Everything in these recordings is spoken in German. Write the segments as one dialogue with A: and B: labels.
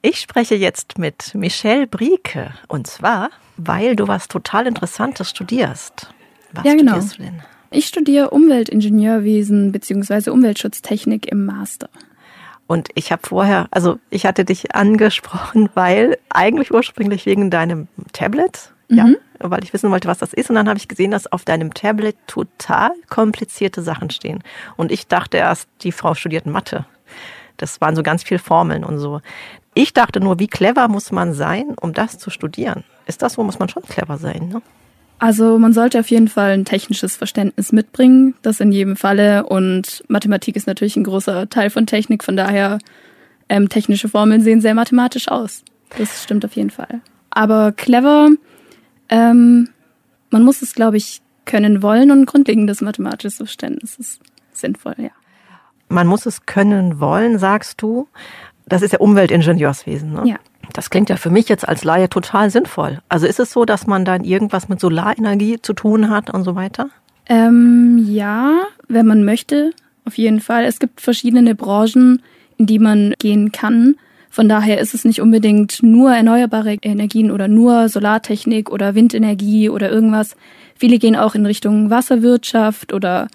A: Ich spreche jetzt mit Michelle Brieke. Und zwar, weil du was total Interessantes studierst. Was studierst du denn?
B: Ich studiere Umweltingenieurwesen bzw. Umweltschutztechnik im Master.
A: Und ich hatte dich angesprochen, weil eigentlich ursprünglich wegen deinem Tablet, weil ich wissen wollte, was das ist. Und dann habe ich gesehen, dass auf deinem Tablet total komplizierte Sachen stehen. Und ich dachte erst, die Frau studiert Mathe. Das waren so ganz viele Formeln und so. Ich dachte nur, wie clever muss man sein, um das zu studieren? Ist das so, muss man schon clever sein, ne?
B: Also man sollte auf jeden Fall ein technisches Verständnis mitbringen, das in jedem Falle. Und Mathematik ist natürlich ein großer Teil von Technik, von daher technische Formeln sehen sehr mathematisch aus. Das stimmt auf jeden Fall. Aber clever, man muss es, glaube ich, können wollen und ein grundlegendes mathematisches Verständnis ist sinnvoll, ja.
A: Man muss es können wollen, sagst du. Das ist ja Umweltingenieurswesen, ne?
B: Ja.
A: Das klingt ja für mich jetzt als Laie total sinnvoll. Also ist es so, dass man dann irgendwas mit Solarenergie zu tun hat und so weiter?
B: Ja, wenn man möchte, auf jeden Fall. Es gibt verschiedene Branchen, in die man gehen kann. Von daher ist es nicht unbedingt nur erneuerbare Energien oder nur Solartechnik oder Windenergie oder irgendwas. Viele gehen auch in Richtung Wasserwirtschaft oder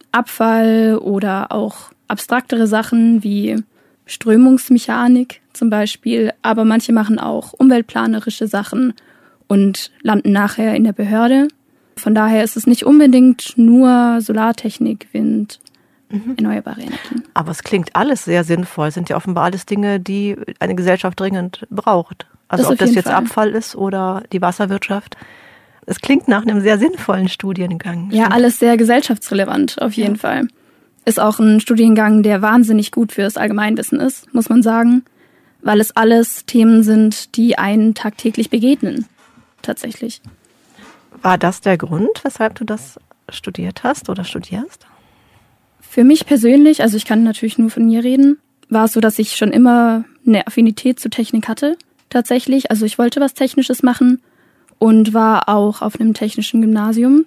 B: Abfall oder auch abstraktere Sachen wie Strömungsmechanik zum Beispiel, aber manche machen auch umweltplanerische Sachen und landen nachher in der Behörde. Von daher ist es nicht unbedingt nur Solartechnik, Wind, erneuerbare Energien.
A: Aber es klingt alles sehr sinnvoll. Es sind ja offenbar alles Dinge, die eine Gesellschaft dringend braucht. Also ob das jetzt Abfall ist oder die Wasserwirtschaft. Es klingt nach einem sehr sinnvollen Studiengang.
B: Ja, alles sehr gesellschaftsrelevant auf jeden Fall. Ist auch ein Studiengang, der wahnsinnig gut fürs Allgemeinwissen ist, muss man sagen, weil es alles Themen sind, die einen tagtäglich begegnen, tatsächlich.
A: War das der Grund, weshalb du das studiert hast oder studierst?
B: Für mich persönlich, also ich kann natürlich nur von mir reden, war es so, dass ich schon immer eine Affinität zu Technik hatte, tatsächlich. Also ich wollte was Technisches machen und war auch auf einem technischen Gymnasium.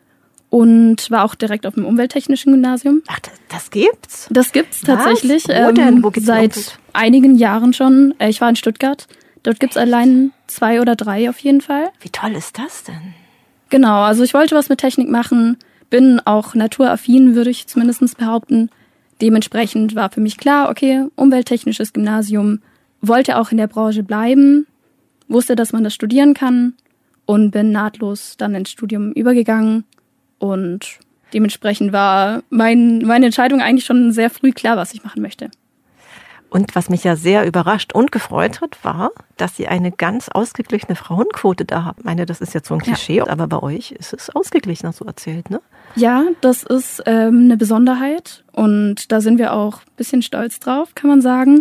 B: Und war auch direkt auf dem umwelttechnischen Gymnasium.
A: Ach, das gibt's?
B: Das gibt's tatsächlich.
A: Wo denn? Wo gibt's
B: seit einigen Jahren schon. Ich war in Stuttgart. Dort gibt's allein 2 oder 3 auf jeden Fall.
A: Wie toll ist das denn?
B: Genau, also ich wollte was mit Technik machen. Bin auch naturaffin, würde ich zumindest behaupten. Dementsprechend war für mich klar, okay, umwelttechnisches Gymnasium. Wollte auch in der Branche bleiben. Wusste, dass man das studieren kann. Und bin nahtlos dann ins Studium übergegangen. Und dementsprechend war meine Entscheidung eigentlich schon sehr früh klar, was ich machen möchte.
A: Und was mich ja sehr überrascht und gefreut hat, war, dass ihr eine ganz ausgeglichene Frauenquote da habt. Ich meine, das ist jetzt so ein Klischee, aber bei euch ist es ausgeglichen, hast du erzählt, ne?
B: Ja, das ist eine Besonderheit und da sind wir auch ein bisschen stolz drauf, kann man sagen.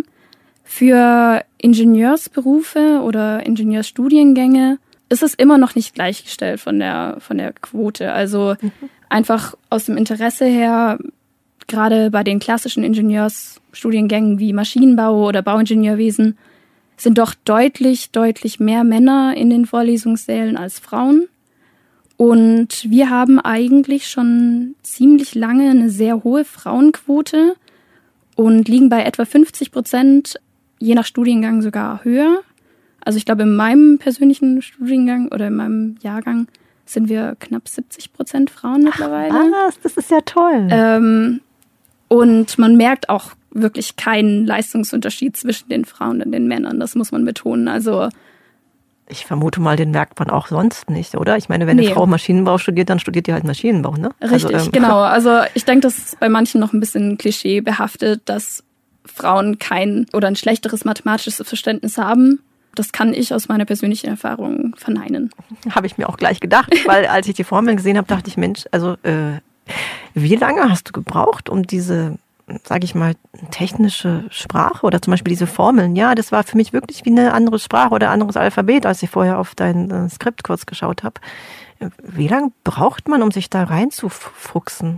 B: Für Ingenieursberufe oder Ingenieursstudiengänge ist es immer noch nicht gleichgestellt von der Quote. Also einfach aus dem Interesse her, gerade bei den klassischen Ingenieursstudiengängen wie Maschinenbau oder Bauingenieurwesen, sind doch deutlich mehr Männer in den Vorlesungssälen als Frauen. Und wir haben eigentlich schon ziemlich lange eine sehr hohe Frauenquote und liegen bei etwa 50%, je nach Studiengang sogar höher. Also ich glaube, in meinem persönlichen Studiengang oder in meinem Jahrgang sind wir knapp 70% Frauen mittlerweile.
A: Ach, was? Das ist ja toll.
B: Und man merkt auch wirklich keinen Leistungsunterschied zwischen den Frauen und den Männern. Das muss man betonen. Also
A: ich vermute mal, den merkt man auch sonst nicht, oder? Ich meine, wenn eine Frau Maschinenbau studiert, dann studiert die halt Maschinenbau, ne?
B: Richtig, genau. Also ich denke, das ist bei manchen noch ein bisschen klischeebehaftet, dass Frauen kein oder ein schlechteres mathematisches Verständnis haben. Das kann ich aus meiner persönlichen Erfahrung verneinen. Habe
A: ich mir auch gleich gedacht, weil als ich die Formeln gesehen habe, dachte ich, Mensch, also wie lange hast du gebraucht, um diese, sage ich mal, technische Sprache oder zum Beispiel diese Formeln? Ja, das war für mich wirklich wie eine andere Sprache oder ein anderes Alphabet, als ich vorher auf dein Skript kurz geschaut habe. Wie lange braucht man, um sich da reinzufuchsen?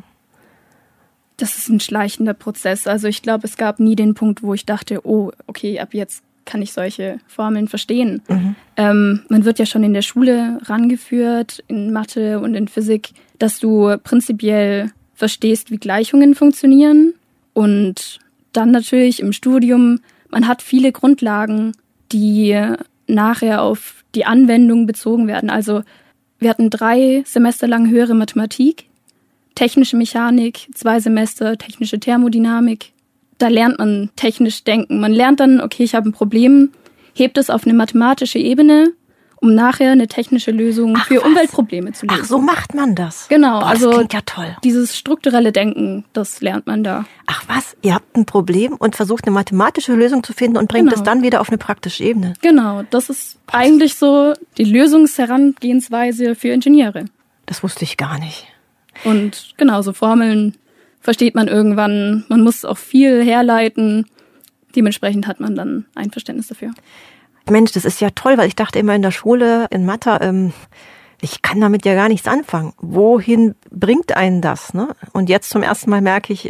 B: Das ist ein schleichender Prozess. Also ich glaube, es gab nie den Punkt, wo ich dachte, oh, okay, ab jetzt kann ich solche Formeln verstehen. Man wird ja schon in der Schule rangeführt, in Mathe und in Physik, dass du prinzipiell verstehst, wie Gleichungen funktionieren. Und dann natürlich im Studium, man hat viele Grundlagen die nachher auf die Anwendung bezogen werden. Also wir hatten 3 Semester lang höhere Mathematik, technische Mechanik, 2 Semester technische Thermodynamik. Da lernt man technisch denken. Man lernt dann, okay, ich habe ein Problem, hebt es auf eine mathematische Ebene, um nachher eine technische Lösung für Umweltprobleme zu lösen.
A: Ach, so macht man das?
B: Genau.
A: Boah,
B: also
A: das klingt ja toll.
B: Dieses strukturelle Denken, das lernt man da.
A: Ach was, ihr habt ein Problem und versucht eine mathematische Lösung zu finden und bringt es dann wieder auf eine praktische Ebene.
B: Genau, das ist eigentlich so die Lösungsherangehensweise für Ingenieure.
A: Das wusste ich gar nicht.
B: Und genau, so Formeln versteht man irgendwann. Man muss auch viel herleiten. Dementsprechend hat man dann ein Verständnis dafür.
A: Mensch, das ist ja toll, weil ich dachte immer in der Schule, in Mathe, ich kann damit ja gar nichts anfangen. Wohin bringt einen das? Ne? Und jetzt zum ersten Mal merke ich,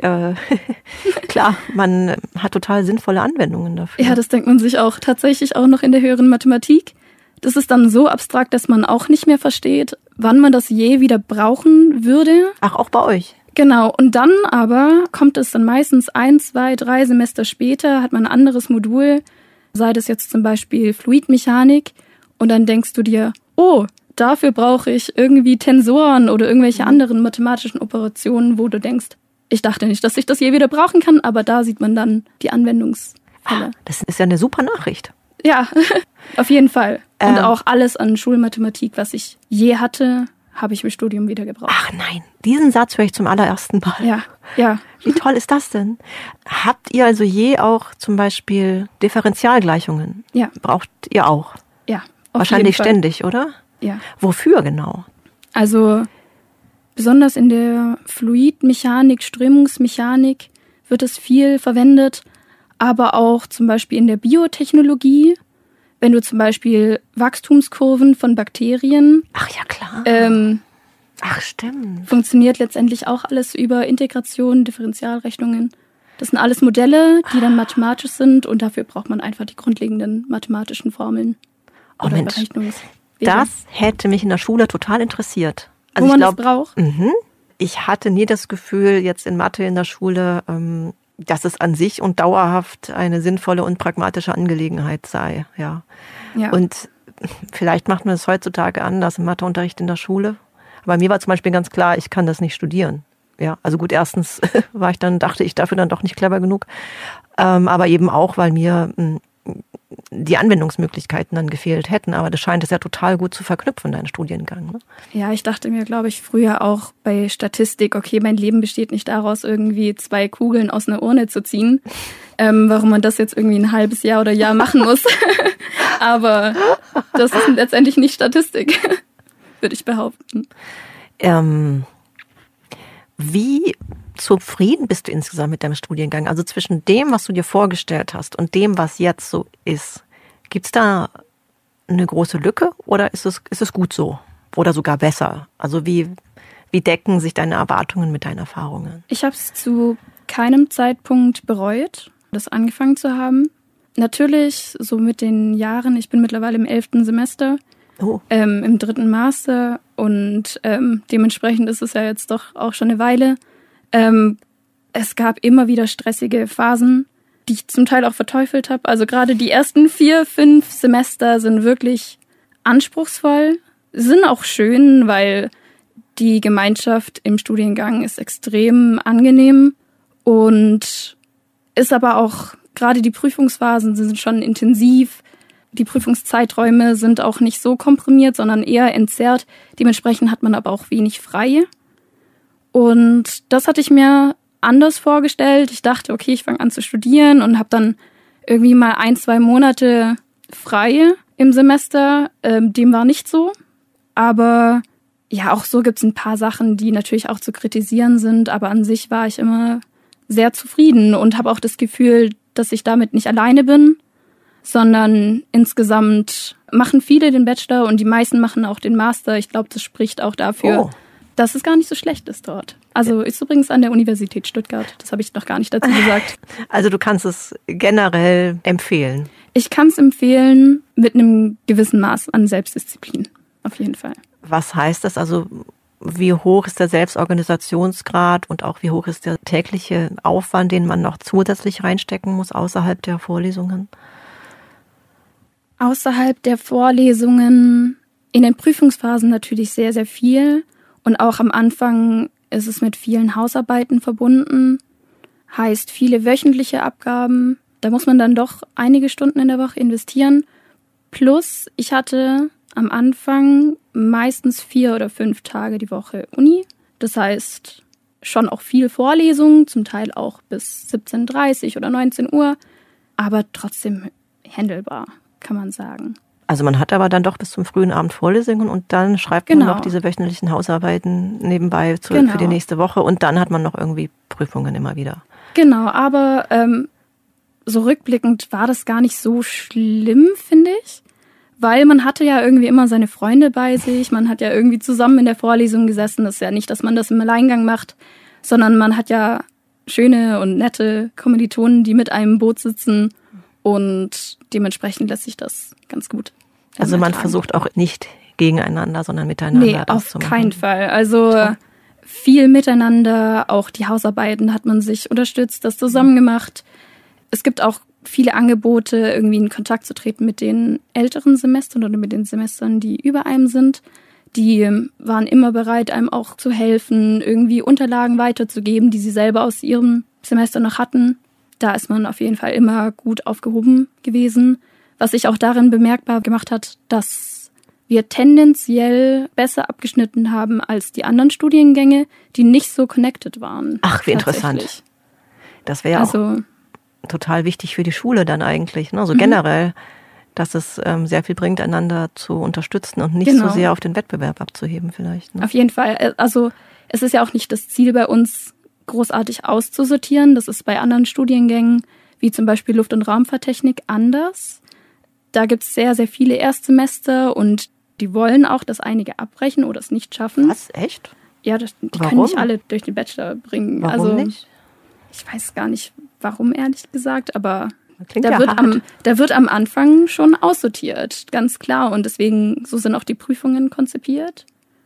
A: klar, man hat total sinnvolle Anwendungen dafür.
B: Ja, das denkt man sich auch tatsächlich auch noch in der höheren Mathematik. Das ist dann so abstrakt, dass man auch nicht mehr versteht, wann man das je wieder brauchen würde.
A: Ach, auch bei euch?
B: Genau, und dann aber kommt es dann meistens 1, 2, 3 Semester später, hat man ein anderes Modul, sei das jetzt zum Beispiel Fluidmechanik, und dann denkst du dir, oh, dafür brauche ich irgendwie Tensoren oder irgendwelche anderen mathematischen Operationen, wo du denkst, ich dachte nicht, dass ich das je wieder brauchen kann, aber da sieht man dann die Anwendungsfälle.
A: Das ist ja eine super Nachricht.
B: Ja, auf jeden Fall. Und auch alles an Schulmathematik, was ich je hatte, habe ich im Studium wieder gebraucht.
A: Ach nein, diesen Satz höre ich zum allerersten Mal.
B: Ja, ja.
A: Wie toll ist das denn? Habt ihr also je auch zum Beispiel Differentialgleichungen?
B: Ja.
A: Braucht ihr auch?
B: Ja, auf
A: Wahrscheinlich
B: jeden Fall.
A: ständig, oder?
B: Ja.
A: Wofür genau?
B: Also besonders in der Fluidmechanik, Strömungsmechanik wird es viel verwendet, aber auch zum Beispiel in der Biotechnologie, wenn du zum Beispiel Wachstumskurven von Bakterien.
A: Ach ja, klar. Ach, stimmt.
B: Funktioniert letztendlich auch alles über Integration, Differentialrechnungen. Das sind alles Modelle, die dann mathematisch sind, und dafür braucht man einfach die grundlegenden mathematischen Formeln.
A: Oh Mensch, das hätte mich in der Schule total interessiert. Also
B: wo man das braucht?
A: Ich hatte nie das Gefühl, jetzt in Mathe in der Schule, dass es an sich und dauerhaft eine sinnvolle und pragmatische Angelegenheit sei. Ja. Und vielleicht macht man es heutzutage anders im Matheunterricht in der Schule. Aber mir war zum Beispiel ganz klar, ich kann das nicht studieren. Ja, also gut, erstens dachte ich dafür dann doch nicht clever genug. Aber eben auch, weil mir die Anwendungsmöglichkeiten dann gefehlt hätten. Aber das scheint es ja total gut zu verknüpfen, dein Studiengang. Ne?
B: Ja, ich dachte mir, glaube ich, früher auch bei Statistik, okay, mein Leben besteht nicht daraus, irgendwie 2 Kugeln aus einer Urne zu ziehen. Warum man das jetzt irgendwie ein halbes Jahr oder Jahr machen muss. Aber das ist letztendlich nicht Statistik, würde ich behaupten.
A: Wie zufrieden bist du insgesamt mit deinem Studiengang? Also zwischen dem, was du dir vorgestellt hast, und dem, was jetzt so ist. Gibt es da eine große Lücke oder ist es gut so? Oder sogar besser? Also wie decken sich deine Erwartungen mit deinen Erfahrungen?
B: Ich habe es zu keinem Zeitpunkt bereut, das angefangen zu haben. Natürlich, so mit den Jahren, ich bin mittlerweile im 11. Semester, im 3. Master, und dementsprechend ist es ja jetzt doch auch schon eine Weile. Es gab immer wieder stressige Phasen, die ich zum Teil auch verteufelt habe. Also gerade die ersten 4, 5 Semester sind wirklich anspruchsvoll, sind auch schön, weil die Gemeinschaft im Studiengang ist extrem angenehm und ist aber auch, gerade die Prüfungsphasen sind schon intensiv. Die Prüfungszeiträume sind auch nicht so komprimiert, sondern eher entzerrt. Dementsprechend hat man aber auch wenig frei. Und das hatte ich mir anders vorgestellt. Ich dachte, okay, ich fange an zu studieren und habe dann irgendwie mal 1, 2 Monate frei im Semester. Dem war nicht so. Aber ja, auch so gibt es ein paar Sachen, die natürlich auch zu kritisieren sind. Aber an sich war ich immer sehr zufrieden und habe auch das Gefühl, dass ich damit nicht alleine bin, sondern insgesamt machen viele den Bachelor und die meisten machen auch den Master. Ich glaube, das spricht auch dafür, dass es gar nicht so schlecht ist dort. Also ist übrigens an der Universität Stuttgart. Das habe ich noch gar nicht dazu gesagt.
A: Also du kannst es generell empfehlen? Ich
B: kann es empfehlen mit einem gewissen Maß an Selbstdisziplin. Auf jeden Fall.
A: Was heißt das? Also wie hoch ist der Selbstorganisationsgrad und auch wie hoch ist der tägliche Aufwand, den man noch zusätzlich reinstecken muss außerhalb der Vorlesungen?
B: Außerhalb der Vorlesungen, in den Prüfungsphasen natürlich sehr, sehr viel. Und auch am Anfang ist es mit vielen Hausarbeiten verbunden. Heißt viele wöchentliche Abgaben. Da muss man dann doch einige Stunden in der Woche investieren. Plus, ich hatte am Anfang meistens 4 oder 5 Tage die Woche Uni. Das heißt, schon auch viel Vorlesungen, zum Teil auch bis 17:30 oder 19 Uhr. Aber trotzdem handelbar, kann man sagen.
A: Also man hat aber dann doch bis zum frühen Abend Vorlesungen und dann schreibt man noch diese wöchentlichen Hausarbeiten nebenbei für die nächste Woche und dann hat man noch irgendwie Prüfungen immer wieder.
B: Genau, aber so rückblickend war das gar nicht so schlimm, finde ich. Weil man hatte ja irgendwie immer seine Freunde bei sich, man hat ja irgendwie zusammen in der Vorlesung gesessen. Das ist ja nicht, dass man das im Alleingang macht, sondern man hat ja schöne und nette Kommilitonen, die mit einem im Boot sitzen und dementsprechend lässt sich das ganz gut.
A: Also man versucht auch nicht gegeneinander, sondern miteinander das zu machen.
B: Nee, auf keinen Fall. Also viel miteinander, auch die Hausarbeiten hat man sich unterstützt, das zusammen gemacht. Es gibt auch viele Angebote, irgendwie in Kontakt zu treten mit den älteren Semestern oder mit den Semestern, die über einem sind. Die waren immer bereit, einem auch zu helfen, irgendwie Unterlagen weiterzugeben, die sie selber aus ihrem Semester noch hatten. Da ist man auf jeden Fall immer gut aufgehoben gewesen. Was sich auch darin bemerkbar gemacht hat, dass wir tendenziell besser abgeschnitten haben als die anderen Studiengänge, die nicht so connected waren.
A: Ach, wie interessant. Das wäre ja auch total wichtig für die Schule dann eigentlich, ne? So generell, dass es sehr viel bringt, einander zu unterstützen und nicht so sehr auf den Wettbewerb abzuheben vielleicht. Ne?
B: Auf jeden Fall. Also es ist ja auch nicht das Ziel bei uns, großartig auszusortieren. Das ist bei anderen Studiengängen, wie zum Beispiel Luft- und Raumfahrttechnik, anders. Da gibt es sehr, sehr viele Erstsemester und die wollen auch, dass einige abbrechen oder es nicht schaffen.
A: Was? Echt?
B: Ja, die können nicht alle durch den Bachelor bringen.
A: Warum nicht?
B: Ich weiß gar nicht, warum, ehrlich gesagt, aber
A: da
B: wird am Anfang schon aussortiert, ganz klar. Und deswegen, so sind auch die Prüfungen konzipiert.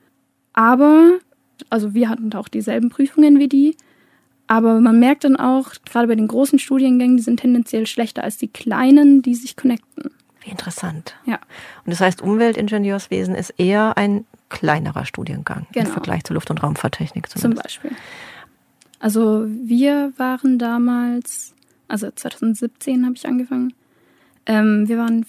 B: Aber, also wir hatten auch dieselben Prüfungen wie die, aber man merkt dann auch, gerade bei den großen Studiengängen, die sind tendenziell schlechter als die kleinen, die sich connecten.
A: Wie interessant.
B: Ja.
A: Und das heißt, Umweltingenieurswesen ist eher ein kleinerer Studiengang im Vergleich zur Luft- und Raumfahrttechnik
B: zum Beispiel. Also wir waren damals, also 2017 habe ich angefangen, wir waren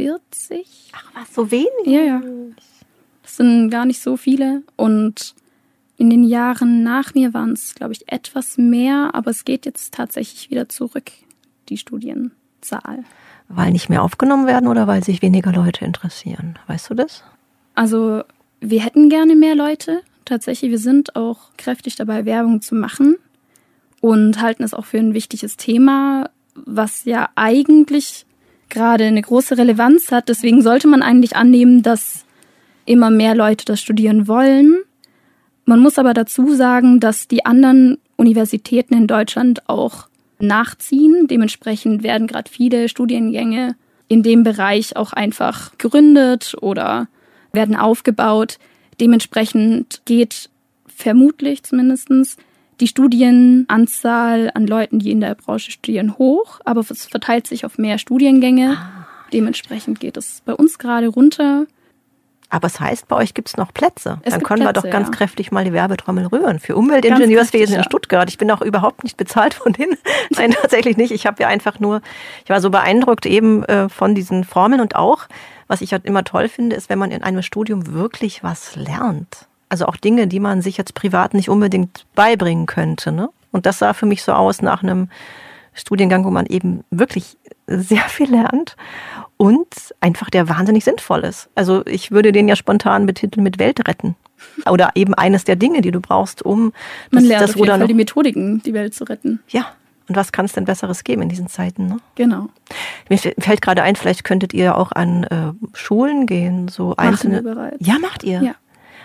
B: 40.
A: Ach was, so wenig?
B: Ja. Das sind gar nicht so viele und in den Jahren nach mir waren es, glaube ich, etwas mehr, aber es geht jetzt tatsächlich wieder zurück, die Studienzahl.
A: Weil nicht mehr aufgenommen werden oder weil sich weniger Leute interessieren? Weißt du das?
B: Also wir hätten gerne mehr Leute. Tatsächlich, wir sind auch kräftig dabei, Werbung zu machen und halten es auch für ein wichtiges Thema, was ja eigentlich gerade eine große Relevanz hat. Deswegen sollte man eigentlich annehmen, dass immer mehr Leute das studieren wollen. Man muss aber dazu sagen, dass die anderen Universitäten in Deutschland auch nachziehen. Dementsprechend werden gerade viele Studiengänge in dem Bereich auch einfach gegründet oder werden aufgebaut. Dementsprechend geht vermutlich zumindest die Studienanzahl an Leuten, die in der Branche studieren, hoch. Aber es verteilt sich auf mehr Studiengänge. Dementsprechend geht es bei uns gerade runter. Aber
A: es heißt, bei euch gibt es noch Plätze. Dann können wir doch ganz kräftig mal die Werbetrommel rühren für Umweltingenieurswesen in Stuttgart. Ich bin auch überhaupt nicht bezahlt von denen. Nein, tatsächlich nicht. Ich war so beeindruckt eben von diesen Formeln und auch, was ich halt immer toll finde, ist, wenn man in einem Studium wirklich was lernt. Also auch Dinge, die man sich jetzt privat nicht unbedingt beibringen könnte, ne? Und das sah für mich so aus nach einem Studiengang, wo man eben wirklich sehr viel lernt und einfach der wahnsinnig sinnvoll ist. Also ich würde den ja spontan betiteln mit Welt retten. Oder eben eines der Dinge, die du brauchst, um
B: man lernt auf jeden Fall die Methodiken, die Welt zu retten.
A: Ja, und was kann es denn Besseres geben in diesen Zeiten? Ne?
B: Genau.
A: Mir fällt gerade ein, vielleicht könntet ihr auch an Schulen gehen, so einzelne.
B: Machen wir bereits.
A: Ja, macht ihr?
B: Ja.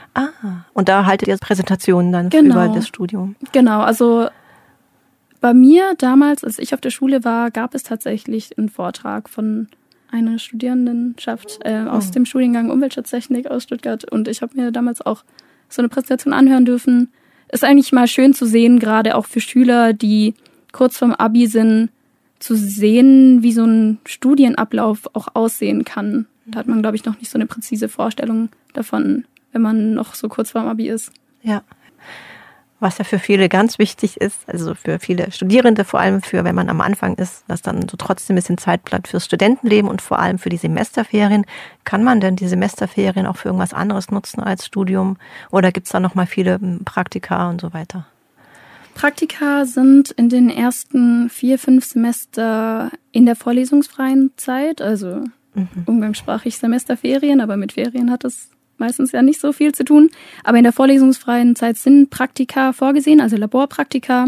A: Und da haltet ihr Präsentationen dann über das Studium?
B: Genau, also bei mir damals, als ich auf der Schule war, gab es tatsächlich einen Vortrag von einer Studierendenschaft aus dem Studiengang Umweltschutztechnik aus Stuttgart. Und ich habe mir damals auch so eine Präsentation anhören dürfen. Ist eigentlich mal schön zu sehen, gerade auch für Schüler, die kurz vorm Abi sind, zu sehen, wie so ein Studienablauf auch aussehen kann. Da hat man, glaube ich, noch nicht so eine präzise Vorstellung davon, wenn man noch so kurz vorm Abi ist.
A: Ja. Was ja für viele ganz wichtig ist, also für viele Studierende, vor allem für, wenn man am Anfang ist, dass dann so trotzdem ein bisschen Zeit bleibt fürs Studentenleben und vor allem für die Semesterferien. Kann man denn die Semesterferien auch für irgendwas anderes nutzen als Studium? Oder gibt es da nochmal viele Praktika und so weiter?
B: Praktika sind in den ersten 4-5 Semester in der vorlesungsfreien Zeit, also umgangssprachlich Semesterferien, aber mit Ferien hat es meistens ja nicht so viel zu tun. Aber in der vorlesungsfreien Zeit sind Praktika vorgesehen, also Laborpraktika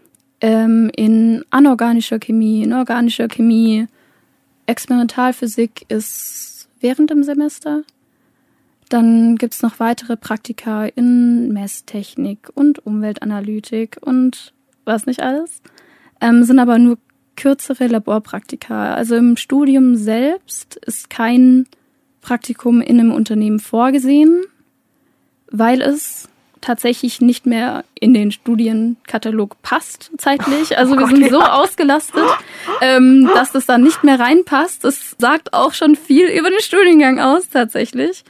B: in anorganischer Chemie, in organischer Chemie. Experimentalphysik ist während dem Semester. Dann gibt's noch weitere Praktika in Messtechnik und Umweltanalytik und was nicht alles. Sind aber nur kürzere Laborpraktika. Also im Studium selbst ist kein Praktikum in einem Unternehmen vorgesehen, weil es tatsächlich nicht mehr in den Studienkatalog passt zeitlich. Also wir sind so ausgelastet, dass das dann nicht mehr reinpasst. Das sagt auch schon viel über den Studiengang aus tatsächlich.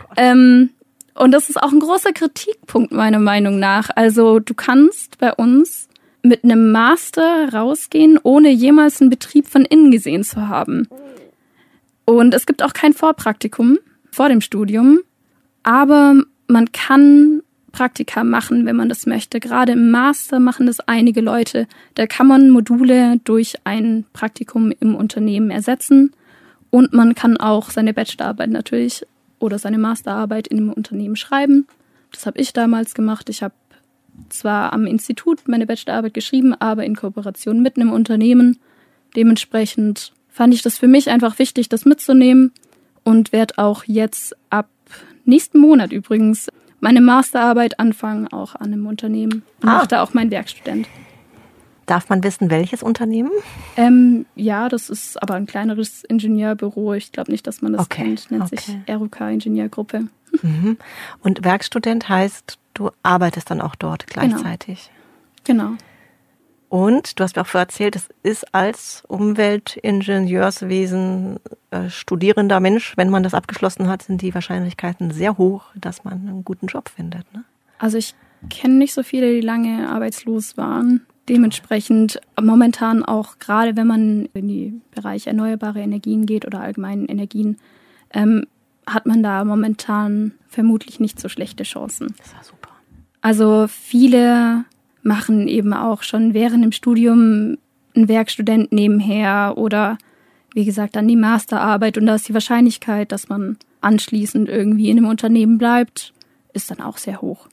B: Und das ist auch ein großer Kritikpunkt meiner Meinung nach. Also du kannst bei uns mit einem Master rausgehen, ohne jemals einen Betrieb von innen gesehen zu haben. Und es gibt auch kein Vorpraktikum vor dem Studium, aber man kann Praktika machen, wenn man das möchte. Gerade im Master machen das einige Leute. Da kann man Module durch ein Praktikum im Unternehmen ersetzen und man kann auch seine Bachelorarbeit natürlich oder seine Masterarbeit in einem Unternehmen schreiben. Das habe ich damals gemacht. Ich habe zwar am Institut meine Bachelorarbeit geschrieben, aber in Kooperation mit einem Unternehmen. Dementsprechend fand ich das für mich einfach wichtig, das mitzunehmen und werde auch jetzt ab nächsten Monat übrigens meine Masterarbeit anfangen, auch an einem Unternehmen. Und mache da auch meinen Werkstudent.
A: Darf man wissen, welches Unternehmen?
B: Ja, das ist aber ein kleineres Ingenieurbüro. Ich glaube nicht, dass man das kennt. Nennt sich RUK Ingenieurgruppe.
A: Und Werkstudent heißt, du arbeitest dann auch dort gleichzeitig?
B: Genau.
A: Und du hast mir auch vorher erzählt, es ist als Umweltingenieurswesen studierender Mensch, wenn man das abgeschlossen hat, sind die Wahrscheinlichkeiten sehr hoch, dass man einen guten Job findet. Ne?
B: Also ich kenne nicht so viele, die lange arbeitslos waren. Dementsprechend momentan auch, gerade wenn man in die Bereiche erneuerbare Energien geht oder allgemeinen Energien, hat man da momentan vermutlich nicht so schlechte Chancen.
A: Das war super.
B: Also viele machen eben auch schon während dem Studium einen Werkstudent nebenher oder wie gesagt dann die Masterarbeit und da ist die Wahrscheinlichkeit, dass man anschließend irgendwie in einem Unternehmen bleibt, ist dann auch sehr hoch.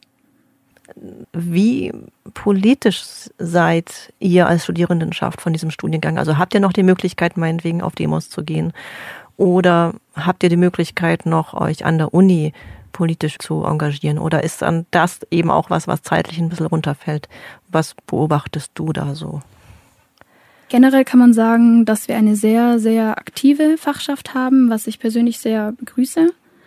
A: Wie politisch seid ihr als Studierendenschaft von diesem Studiengang? Also habt ihr noch die Möglichkeit, meinetwegen auf Demos zu gehen? Oder habt ihr die Möglichkeit, noch euch an der Uni politisch zu engagieren? Oder ist dann das eben auch was zeitlich ein bisschen runterfällt? Was beobachtest du da so?
B: Generell kann man sagen, dass wir eine sehr, sehr aktive Fachschaft haben, was ich persönlich sehr begrüße.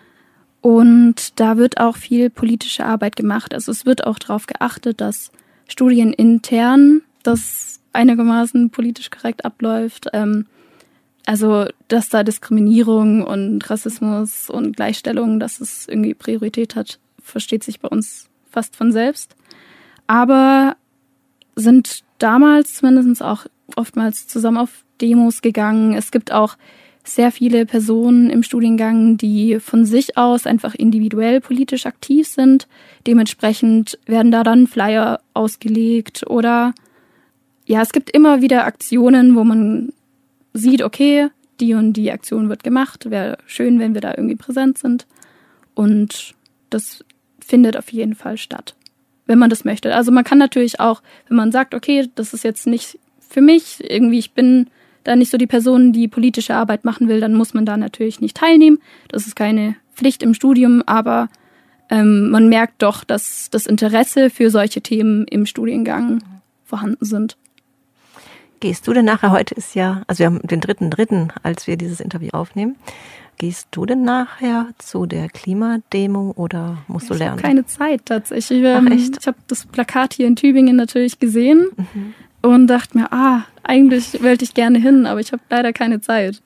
B: Und da wird auch viel politische Arbeit gemacht. Also es wird auch darauf geachtet, dass studienintern das einigermaßen politisch korrekt abläuft. Also dass da Diskriminierung und Rassismus und Gleichstellung, dass es irgendwie Priorität hat, versteht sich bei uns fast von selbst. Aber sind damals zumindest auch oftmals zusammen auf Demos gegangen. Es gibt auch sehr viele Personen im Studiengang, die von sich aus einfach individuell politisch aktiv sind. Dementsprechend werden da dann Flyer ausgelegt oder ja, es gibt immer wieder Aktionen, wo man sieht, okay, die und die Aktion wird gemacht. Wäre schön, wenn wir da irgendwie präsent sind. Und das findet auf jeden Fall statt, wenn man das möchte. Also man kann natürlich auch, wenn man sagt, okay, das ist jetzt nicht für mich, irgendwie ich bin da nicht so die Person, die politische Arbeit machen will, dann muss man da natürlich nicht teilnehmen. Das ist keine Pflicht im Studium, aber man merkt doch, dass das Interesse für solche Themen im Studiengang vorhanden sind.
A: Gehst du denn nachher, heute ist ja, also wir haben den 3.3., als wir dieses Interview aufnehmen, gehst du denn nachher zu der Klimademo oder musst du lernen?
B: Ich habe keine Zeit tatsächlich. Ich habe das Plakat hier in Tübingen natürlich gesehen und dachte mir, eigentlich wollte ich gerne hin, aber ich habe leider keine Zeit.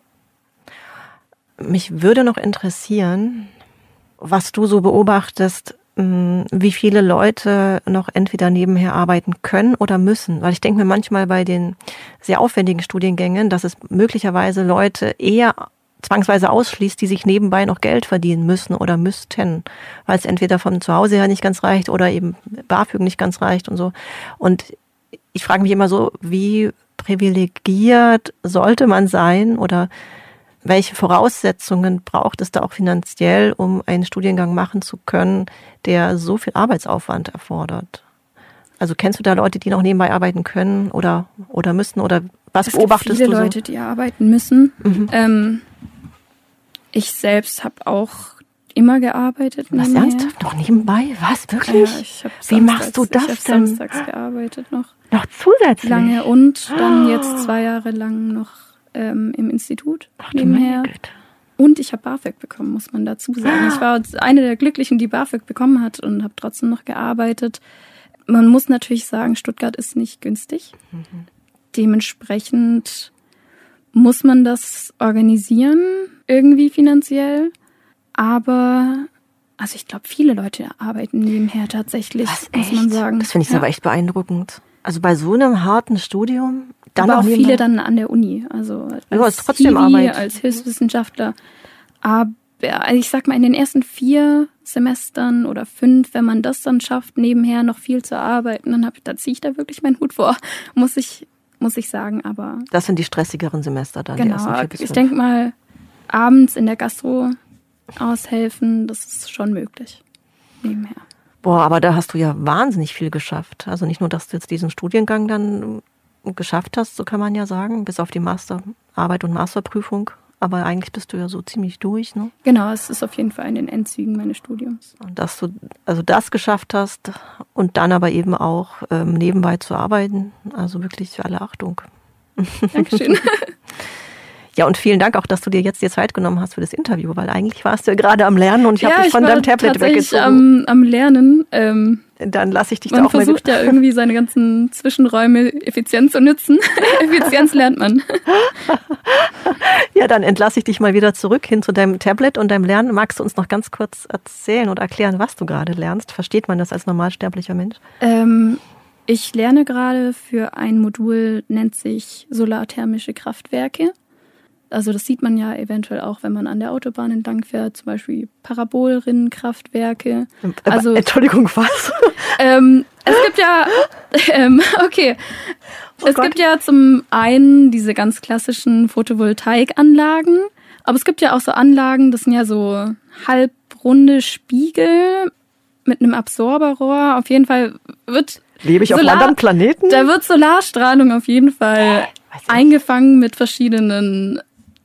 A: Mich würde noch interessieren, was du so beobachtest, wie viele Leute noch entweder nebenher arbeiten können oder müssen. Weil ich denke mir manchmal bei den sehr aufwendigen Studiengängen, dass es möglicherweise Leute eher zwangsweise ausschließt, die sich nebenbei noch Geld verdienen müssen oder müssten, weil es entweder von zu Hause her nicht ganz reicht oder eben BAföG nicht ganz reicht und so. Und ich frage mich immer so, wie privilegiert sollte man sein oder welche Voraussetzungen braucht es da auch finanziell, um einen Studiengang machen zu können, der so viel Arbeitsaufwand erfordert? Also kennst du da Leute, die noch nebenbei arbeiten können oder müssen? Oder was beobachtest du so?
B: Es gibt viele Leute, die arbeiten müssen. Ich selbst habe auch immer gearbeitet.
A: Was, ernsthaft? Noch nebenbei? Was, wirklich?
B: Ja, ich habe
A: Wie machst du das
B: ich
A: denn?
B: samstags gearbeitet noch.
A: Noch zusätzlich?
B: Lange und dann jetzt 2 Jahre lang noch im Institut nebenher. Und ich habe BAföG bekommen, muss man dazu sagen. Ich war eine der Glücklichen, die BAföG bekommen hat und habe trotzdem noch gearbeitet. Man muss natürlich sagen, Stuttgart ist nicht günstig. Dementsprechend muss man das organisieren, irgendwie finanziell. Aber, also ich glaube, viele Leute arbeiten nebenher tatsächlich, muss man sagen.
A: Das finde ich aber echt beeindruckend. Also bei so einem harten Studium, dann
B: aber auch viele dann an der Uni, also als
A: trotzdem
B: Hiwi,
A: Arbeit.
B: Als Hilfswissenschaftler. Aber ich sag mal, in den ersten 4 Semestern oder 5, wenn man das dann schafft, nebenher noch viel zu arbeiten, dann ziehe ich da wirklich meinen Hut vor, muss ich sagen. Aber
A: das sind die stressigeren Semester dann.
B: Genau,
A: die ersten 4 bis 5.
B: Ich denke mal, abends in der Gastro aushelfen, das ist schon möglich, nebenher.
A: Boah, aber da hast du ja wahnsinnig viel geschafft. Also nicht nur, dass du jetzt diesen Studiengang dann geschafft hast, so kann man ja sagen, bis auf die Masterarbeit und Masterprüfung. Aber eigentlich bist du ja so ziemlich durch, ne?
B: Genau, es ist auf jeden Fall in den Endzügen meines Studiums.
A: Und dass du also das geschafft hast und dann aber eben auch nebenbei zu arbeiten. Also wirklich alle Achtung.
B: Dankeschön.
A: Ja, und vielen Dank auch, dass du dir jetzt die Zeit genommen hast für das Interview, weil eigentlich warst du ja gerade am Lernen und ich habe dich von deinem Tablet weggezogen.
B: Am Lernen.
A: Dann lasse ich dich da auch mal.
B: Man versucht ja irgendwie seine ganzen Zwischenräume effizient zu nutzen. Effizienz lernt man.
A: Ja, dann entlasse ich dich mal wieder zurück hin zu deinem Tablet und deinem Lernen. Magst du uns noch ganz kurz erzählen oder erklären, was du gerade lernst? Versteht man das als normalsterblicher Mensch?
B: Ich lerne gerade für ein Modul, nennt sich solarthermische Kraftwerke. Also das sieht man ja eventuell auch, wenn man an der Autobahn entlang fährt, zum Beispiel Parabolrinnenkraftwerke. Also,
A: Entschuldigung, was?
B: Es gibt ja, okay. Es gibt ja zum einen diese ganz klassischen Photovoltaikanlagen, aber es gibt ja auch so Anlagen, das sind ja so halbrunde Spiegel mit einem Absorberrohr. Auf jeden Fall
A: lebe ich auf einem anderen Planeten?
B: Da wird Solarstrahlung auf jeden Fall eingefangen mit verschiedenen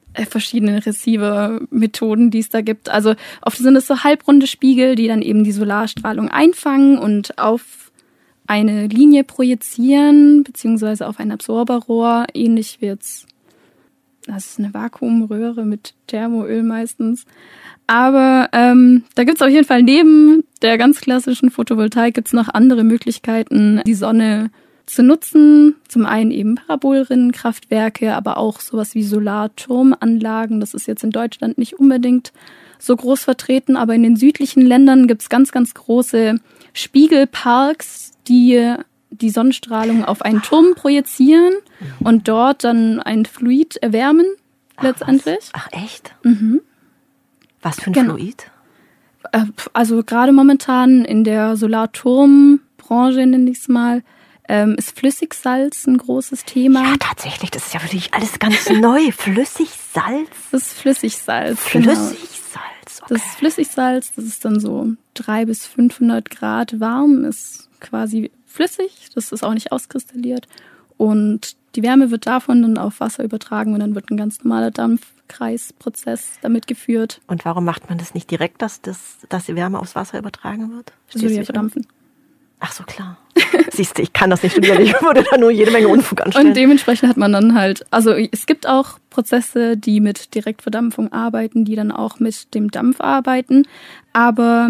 B: Receiver-Methoden, die es da gibt. Also oft sind es so halbrunde Spiegel, die dann eben die Solarstrahlung einfangen und auf eine Linie projizieren, beziehungsweise auf ein Absorberrohr. Ähnlich wie jetzt, das ist eine Vakuumröhre mit Thermoöl meistens. Aber da gibt es auf jeden Fall neben der ganz klassischen Photovoltaik gibt's noch andere Möglichkeiten, die Sonne zu nutzen. Zum einen eben Parabolrinnenkraftwerke, aber auch sowas wie Solarturmanlagen. Das ist jetzt in Deutschland nicht unbedingt so groß vertreten, aber in den südlichen Ländern gibt's ganz, ganz große Spiegelparks, die die Sonnenstrahlung auf einen Turm projizieren und dort dann ein Fluid erwärmen, letztendlich.
A: Ach, echt?
B: Mhm.
A: Was für ein Fluid?
B: Also gerade momentan in der Solarturmbranche, nenne ich es mal, ist Flüssigsalz ein großes Thema.
A: Ja, tatsächlich, das ist ja wirklich alles ganz neu. Flüssigsalz?
B: Das ist Flüssigsalz.
A: Flüssigsalz, okay.
B: Das ist Flüssigsalz, das ist dann so 300 bis 500 Grad warm, ist quasi flüssig, das ist auch nicht auskristalliert. Und die Wärme wird davon dann auf Wasser übertragen und dann wird ein ganz normaler Dampfkreisprozess damit geführt.
A: Und warum macht man das nicht direkt, dass die Wärme aufs Wasser übertragen wird?
B: Soll ja verdampfen.
A: Ach so, klar. Siehst du, ich kann das nicht studieren, ich würde da nur jede Menge Unfug anstellen.
B: Und dementsprechend hat man dann halt, also es gibt auch Prozesse, die mit Direktverdampfung arbeiten, die dann auch mit dem Dampf arbeiten. Aber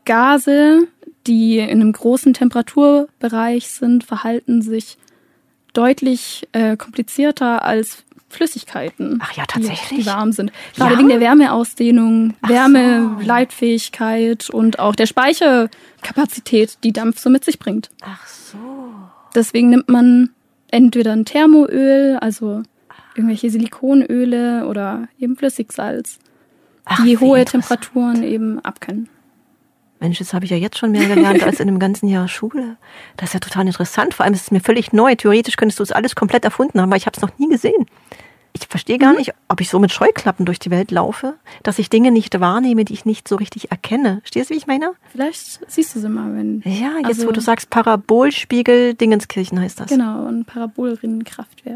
B: Gase, die in einem großen Temperaturbereich sind, verhalten sich deutlich komplizierter als Flüssigkeiten.
A: Ach ja, tatsächlich?
B: Die warm sind. Gerade wegen der Wärmeausdehnung, Wärmeleitfähigkeit und auch der Speicherkapazität, die Dampf so mit sich bringt.
A: Ach so.
B: Deswegen nimmt man entweder ein Thermoöl, also irgendwelche Silikonöle oder eben Flüssigsalz, die hohe Temperaturen eben abkönnen.
A: Mensch, das habe ich ja jetzt schon mehr gelernt als in einem ganzen Jahr Schule. Das ist ja total interessant. Vor allem ist es mir völlig neu. Theoretisch könntest du es alles komplett erfunden haben, aber ich habe es noch nie gesehen. Ich verstehe gar nicht, ob ich so mit Scheuklappen durch die Welt laufe, dass ich Dinge nicht wahrnehme, die ich nicht so richtig erkenne. Verstehst du, wie ich meine?
B: Vielleicht siehst du sie mal, wenn...
A: Ja, jetzt wo du sagst Parabolspiegel Dingenskirchen heißt das.
B: Genau, ein Parabolrinnenkraftwerk.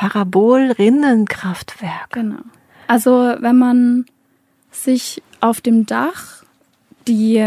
A: Parabolrinnenkraftwerk.
B: Genau. Also wenn man sich auf dem Dach die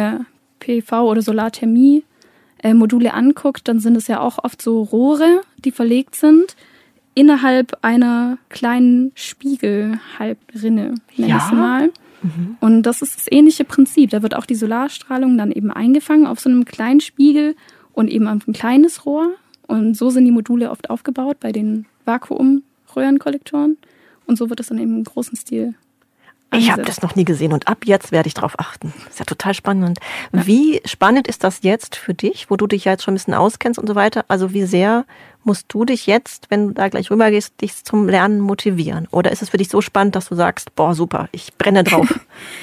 B: PV- oder Solarthermie-Module anguckt, dann sind es ja auch oft so Rohre, die verlegt sind innerhalb einer kleinen Spiegelhalbrinne, nenne ich es mal. Mhm. Und das ist das ähnliche Prinzip. Da wird auch die Solarstrahlung dann eben eingefangen auf so einem kleinen Spiegel und eben auf ein kleines Rohr. Und so sind die Module oft aufgebaut bei den Vakuumröhrenkollektoren. Und so wird es dann eben im großen Stil
A: Ich habe das noch nie gesehen und ab jetzt werde ich drauf achten. Das ist ja total spannend. Ja. Wie spannend ist das jetzt für dich, wo du dich ja jetzt schon ein bisschen auskennst und so weiter? Also wie sehr musst du dich jetzt, wenn du da gleich rübergehst, dich zum Lernen motivieren? Oder ist es für dich so spannend, dass du sagst, boah, super, ich brenne drauf?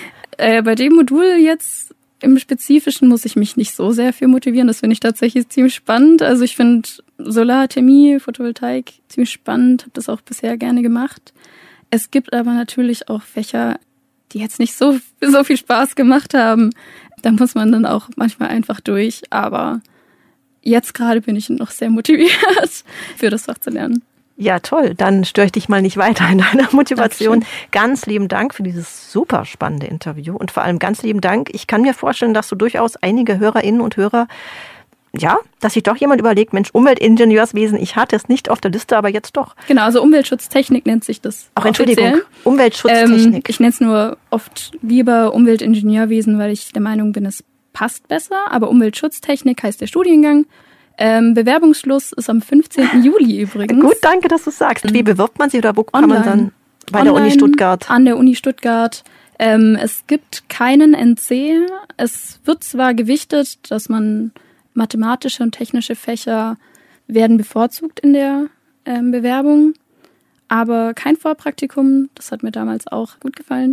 B: Bei dem Modul jetzt im Spezifischen muss ich mich nicht so sehr für motivieren. Das finde ich tatsächlich ziemlich spannend. Also ich finde Solarthermie, Photovoltaik ziemlich spannend, habe das auch bisher gerne gemacht. Es gibt aber natürlich auch Fächer, die jetzt nicht so viel Spaß gemacht haben. Da muss man dann auch manchmal einfach durch. Aber jetzt gerade bin ich noch sehr motiviert, für das Fach zu lernen.
A: Ja, toll. Dann störe ich dich mal nicht weiter in deiner Motivation. Dankeschön. Ganz lieben Dank für dieses super spannende Interview. Und vor allem ganz lieben Dank. Ich kann mir vorstellen, dass du durchaus einige Hörerinnen und Hörer, ja, dass sich doch jemand überlegt, Mensch, Umweltingenieurswesen, ich hatte es nicht auf der Liste, aber jetzt doch.
B: Genau, also Umweltschutztechnik nennt sich das.
A: Auch Entschuldigung, Umweltschutztechnik.
B: Ich nenne es nur oft lieber Umweltingenieurwesen, weil ich der Meinung bin, es passt besser. Aber Umweltschutztechnik heißt der Studiengang. Bewerbungsschluss ist am 15. Juli übrigens.
A: Gut, danke, dass du sagst. Wie bewirbt man sich oder wo kann man dann? Bei der Uni Stuttgart?
B: An der Uni Stuttgart. Es gibt keinen NC. Es wird zwar gewichtet, dass man mathematische und technische Fächer werden bevorzugt in der Bewerbung, aber kein Vorpraktikum. Das hat mir damals auch gut gefallen.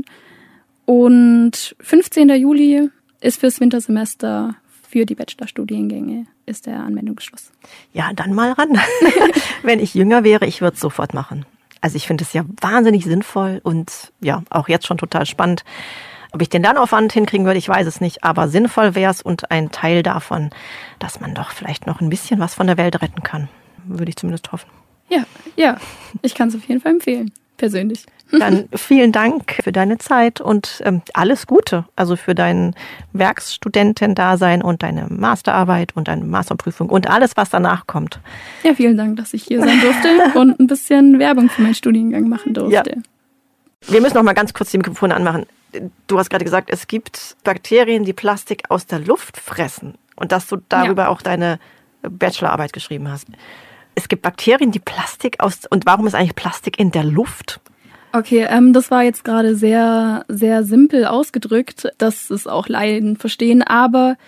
B: Und 15. Juli ist fürs Wintersemester für die Bachelorstudiengänge ist der Anwendungsschluss.
A: Ja, dann mal ran. Wenn ich jünger wäre, ich würde es sofort machen. Also ich finde es ja wahnsinnig sinnvoll und ja, auch jetzt schon total spannend. Ob ich den Lernaufwand hinkriegen würde, ich weiß es nicht, aber sinnvoll wäre es und ein Teil davon, dass man doch vielleicht noch ein bisschen was von der Welt retten kann. Würde ich zumindest hoffen.
B: Ja, ich kann es auf jeden Fall empfehlen, persönlich.
A: Dann vielen Dank für deine Zeit und alles Gute, also für dein Werkstudentendasein und deine Masterarbeit und deine Masterprüfung und alles, was danach kommt.
B: Ja, vielen Dank, dass ich hier sein durfte und ein bisschen Werbung für meinen Studiengang machen durfte. Ja.
A: Wir müssen noch mal ganz kurz die Mikrofone anmachen. Du hast gerade gesagt, es gibt Bakterien, die Plastik aus der Luft fressen und dass du darüber auch deine Bachelorarbeit geschrieben hast. Es gibt Bakterien, die Plastik aus... Und warum ist eigentlich Plastik in der Luft?
B: Okay, das war jetzt gerade sehr, sehr simpel ausgedrückt, dass es auch Laien verstehen, aber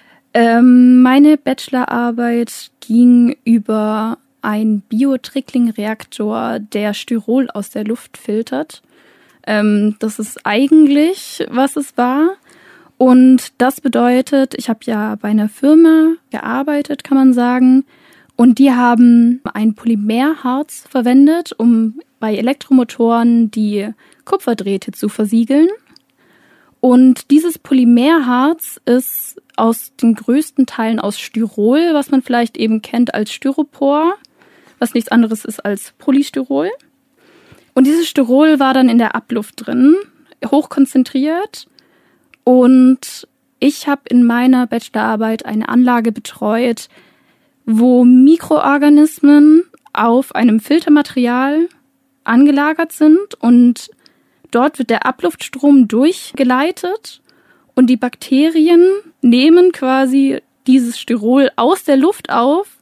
B: meine Bachelorarbeit ging über einen Bio-Trickling-Reaktor, der Styrol aus der Luft filtert. Das ist eigentlich, was es war. Und das bedeutet, ich habe ja bei einer Firma gearbeitet, kann man sagen, und die haben ein Polymerharz verwendet, um bei Elektromotoren die Kupferdrähte zu versiegeln. Und dieses Polymerharz ist aus den größten Teilen aus Styrol, was man vielleicht eben kennt als Styropor, was nichts anderes ist als Polystyrol. Und dieses Styrol war dann in der Abluft drin, hochkonzentriert. Und ich habe in meiner Bachelorarbeit eine Anlage betreut, wo Mikroorganismen auf einem Filtermaterial angelagert sind und dort wird der Abluftstrom durchgeleitet und die Bakterien nehmen quasi dieses Styrol aus der Luft auf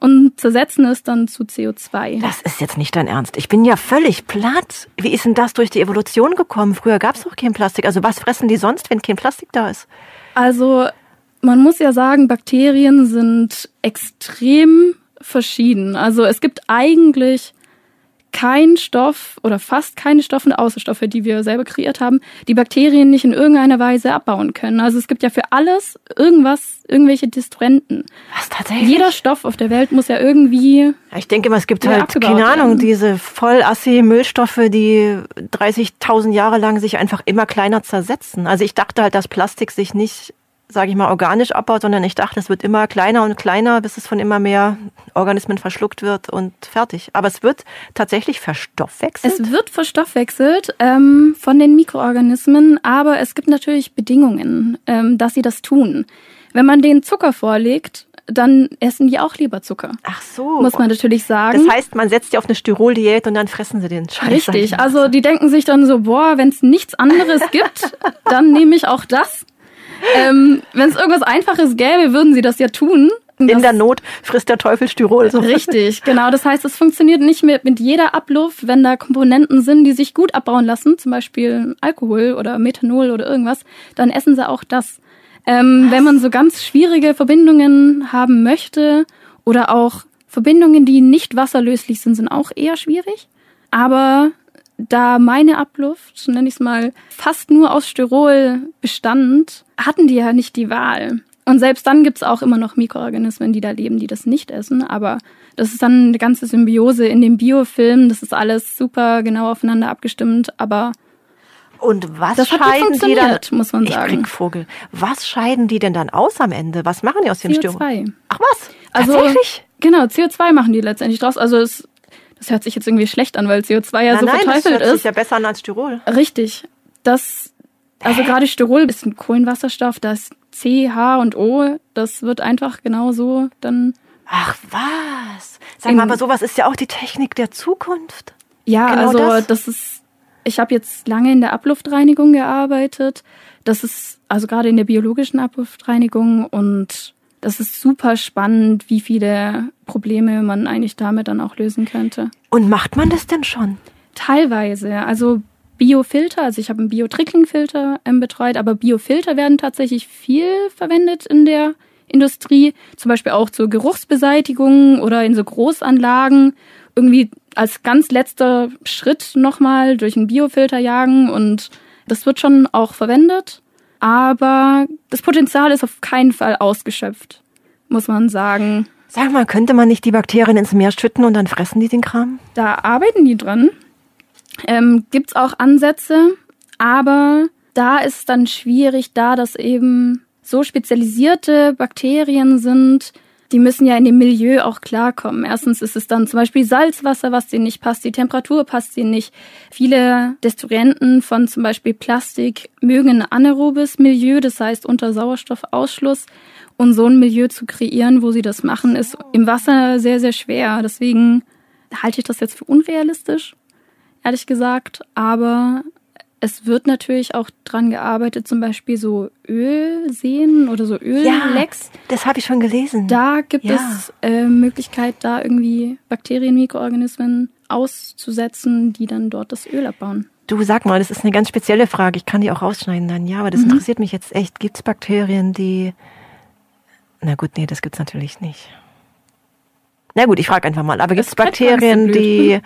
B: und zersetzen es dann zu CO2.
A: Das ist jetzt nicht dein Ernst. Ich bin ja völlig platt. Wie ist denn das durch die Evolution gekommen? Früher gab es doch kein Plastik. Also was fressen die sonst, wenn kein Plastik da ist?
B: Also man muss ja sagen, Bakterien sind extrem verschieden. Also es gibt eigentlich kein Stoff oder fast keine Stoffe, außer Stoffe, die wir selber kreiert haben, die Bakterien nicht in irgendeiner Weise abbauen können. Also es gibt ja für alles irgendwelche Destruenten.
A: Was, tatsächlich?
B: Jeder Stoff auf der Welt muss ja irgendwie...
A: Ja, ich denke mal, es gibt halt, keine Ahnung, diese Vollassi-Müllstoffe, die 30.000 Jahre lang sich einfach immer kleiner zersetzen. Also ich dachte halt, dass Plastik sich nicht, sage ich mal, organisch abbaut, sondern ich dachte, es wird immer kleiner und kleiner, bis es von immer mehr Organismen verschluckt wird und fertig. Aber es wird tatsächlich verstoffwechselt?
B: Es wird verstoffwechselt von den Mikroorganismen, aber es gibt natürlich Bedingungen, dass sie das tun. Wenn man denen Zucker vorlegt, dann essen die auch lieber Zucker.
A: Ach so.
B: Muss man natürlich sagen.
A: Das heißt, man setzt die auf eine Styrol-Diät und dann fressen sie den Scheiß.
B: Richtig, also die denken sich dann so, boah, wenn es nichts anderes gibt, dann nehme ich auch das. Wenn es irgendwas Einfaches gäbe, würden sie das ja tun.
A: In der Not frisst der Teufel Styrol. So.
B: Richtig, genau. Das heißt, es funktioniert nicht mit jeder Abluft, wenn da Komponenten sind, die sich gut abbauen lassen, zum Beispiel Alkohol oder Methanol oder irgendwas, dann essen sie auch das. Wenn man so ganz schwierige Verbindungen haben möchte oder auch Verbindungen, die nicht wasserlöslich sind, sind auch eher schwierig. Aber da meine Abluft, nenne ich es mal, fast nur aus Styrol bestand, hatten die ja nicht die Wahl. Und selbst dann gibt's auch immer noch Mikroorganismen, die da leben, die das nicht essen. Aber das ist dann eine ganze Symbiose in dem Biofilm. Das ist alles super genau aufeinander abgestimmt. Aber
A: und was
B: das
A: scheiden die dann?
B: Muss man sagen.
A: Ich krieg Vogel. Was scheiden die denn dann aus am Ende? Was machen die aus dem Styrol?
B: CO2.
A: Ach was?
B: Also,
A: tatsächlich?
B: Genau, CO2 machen die letztendlich draus. Also das hört sich jetzt irgendwie schlecht an, weil CO2 ja so verteufelt ist.
A: Das hört sich ja besser an als Styrol.
B: Richtig. Also gerade Styrol ist ein Kohlenwasserstoff, das C, H und O, das wird einfach genau so dann...
A: Ach was? Sag mal, aber sowas ist ja auch die Technik der Zukunft.
B: Ja, genau, also das ist... Ich habe jetzt lange in der Abluftreinigung gearbeitet. Das ist also gerade in der biologischen Abluftreinigung und das ist super spannend, wie viele Probleme man eigentlich damit dann auch lösen könnte.
A: Und macht man das denn schon?
B: Teilweise. Also Biofilter, also ich habe einen Bio-Trickling-Filter betreut, aber Biofilter werden tatsächlich viel verwendet in der Industrie, zum Beispiel auch zur Geruchsbeseitigung oder in so Großanlagen, irgendwie als ganz letzter Schritt nochmal durch einen Biofilter jagen und das wird schon auch verwendet, aber das Potenzial ist auf keinen Fall ausgeschöpft, muss man sagen.
A: Sag mal, könnte man nicht die Bakterien ins Meer schütten und dann fressen die den Kram?
B: Da arbeiten die dran. Gibt's auch Ansätze, aber da ist es dann schwierig, da das eben so spezialisierte Bakterien sind, die müssen ja in dem Milieu auch klarkommen. Erstens ist es dann zum Beispiel Salzwasser, was denen nicht passt, die Temperatur passt denen nicht. Viele Destruenten von zum Beispiel Plastik mögen ein anaerobes Milieu, das heißt unter Sauerstoffausschluss. Und so ein Milieu zu kreieren, wo sie das machen, ist im Wasser sehr, sehr schwer. Deswegen halte ich das jetzt für unrealistisch, ehrlich gesagt. Aber es wird natürlich auch dran gearbeitet, zum Beispiel so Ölseen oder so Öllecks.
A: Ja, das habe ich schon gelesen.
B: Da gibt es Möglichkeit, da irgendwie Bakterien, Mikroorganismen auszusetzen, die dann dort das Öl abbauen.
A: Du, sag mal, das ist eine ganz spezielle Frage. Ich kann die auch rausschneiden dann. Ja, aber das interessiert mich jetzt echt. Gibt es Bakterien, die... Na gut, nee, das gibt's natürlich nicht. Na gut, ich frage einfach mal. Aber gibt es Bakterien, die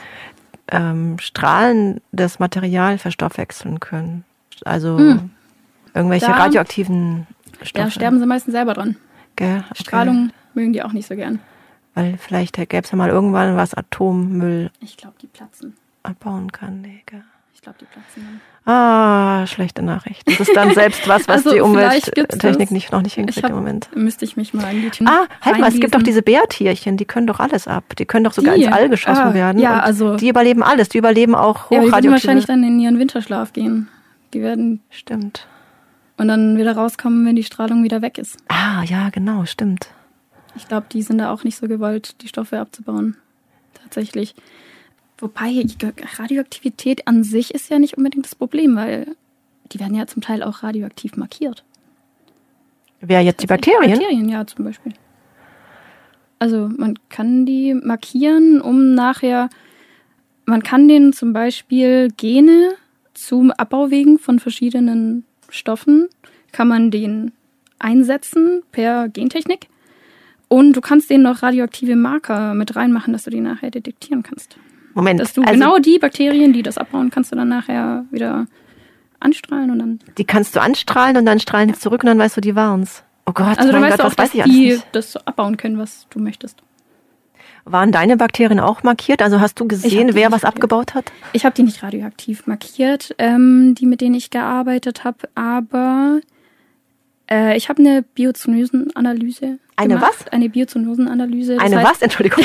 A: strahlendes Material verstoffwechseln können? Also irgendwelche radioaktiven Stoffe?
B: Da sterben sie meistens selber dran.
A: Gell? Okay.
B: Strahlung mögen die auch nicht so gern.
A: Weil vielleicht gäbe es ja mal irgendwann was Atommüll
B: ich glaube, die platzen.
A: abbauen kann. Nee, gell?
B: Ich glaube, die platzen dann.
A: Ah, schlechte Nachricht. Das ist dann selbst was
B: also
A: die Umwelttechnik noch nicht hinkriegt im Moment.
B: Müsste ich mich mal an die
A: halt mal, es gibt doch diese Bärtierchen, die können doch alles ab. Die können doch sogar ins All geschossen werden.
B: Ja,
A: und
B: also
A: die überleben alles. Die überleben auch hochradioaktive...
B: Ja, die würden wahrscheinlich dann in ihren Winterschlaf gehen. Die werden...
A: Stimmt.
B: Und dann wieder rauskommen, wenn die Strahlung wieder weg ist.
A: Ah, ja, genau, stimmt.
B: Ich glaube, die sind da auch nicht so gewollt, die Stoffe abzubauen. Tatsächlich. Wobei, Radioaktivität an sich ist ja nicht unbedingt das Problem, weil die werden ja zum Teil auch radioaktiv markiert.
A: Wer jetzt, die Bakterien?
B: Bakterien, ja, zum Beispiel. Also man kann die markieren, um nachher, man kann denen zum Beispiel Gene zum Abbauwegen von verschiedenen Stoffen, kann man den einsetzen per Gentechnik. Und du kannst denen noch radioaktive Marker mit reinmachen, dass du die nachher detektieren kannst.
A: Moment.
B: Dass du genau die Bakterien, die das abbauen, kannst du dann nachher wieder anstrahlen und dann...
A: Die kannst du anstrahlen und dann strahlen die zurück und dann weißt du, die waren's. Oh Gott,
B: also
A: mein
B: weißt
A: Gott,
B: du auch,
A: was weiß ich
B: dass
A: alles
B: die
A: nicht.
B: das abbauen können, was du möchtest.
A: Waren deine Bakterien auch markiert? Also hast du gesehen, wer was abgebaut hat?
B: Ich habe die nicht radioaktiv markiert, die mit denen ich gearbeitet habe, aber ich habe eine Biozynosenanalyse gemacht.
A: Was?
B: Eine Biozynosenanalyse.
A: Eine was? Entschuldigung.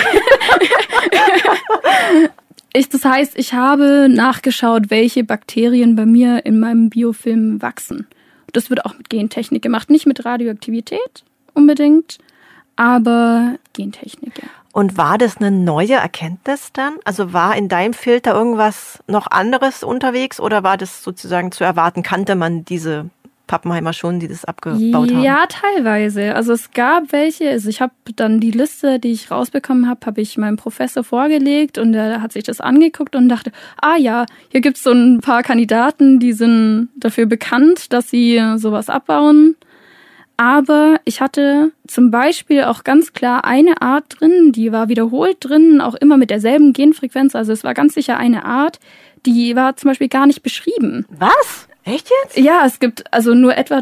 B: Das heißt, ich habe nachgeschaut, welche Bakterien bei mir in meinem Biofilm wachsen. Das wird auch mit Gentechnik gemacht. Nicht mit Radioaktivität unbedingt, aber Gentechnik, ja.
A: Und war das eine neue Erkenntnis dann? Also war in deinem Filter irgendwas noch anderes unterwegs oder war das sozusagen zu erwarten? Kannte man diese Pappenheimer schon, die das abgebaut haben?
B: Ja, teilweise. Also es gab welche, also ich habe dann die Liste, die ich rausbekommen habe ich meinem Professor vorgelegt und er hat sich das angeguckt und dachte, ja, hier gibt's so ein paar Kandidaten, die sind dafür bekannt, dass sie sowas abbauen. Aber ich hatte zum Beispiel auch ganz klar eine Art drin, die war wiederholt drin, auch immer mit derselben Genfrequenz. Also es war ganz sicher eine Art, die war zum Beispiel gar nicht beschrieben.
A: Was? Echt jetzt?
B: Ja, es gibt also nur etwa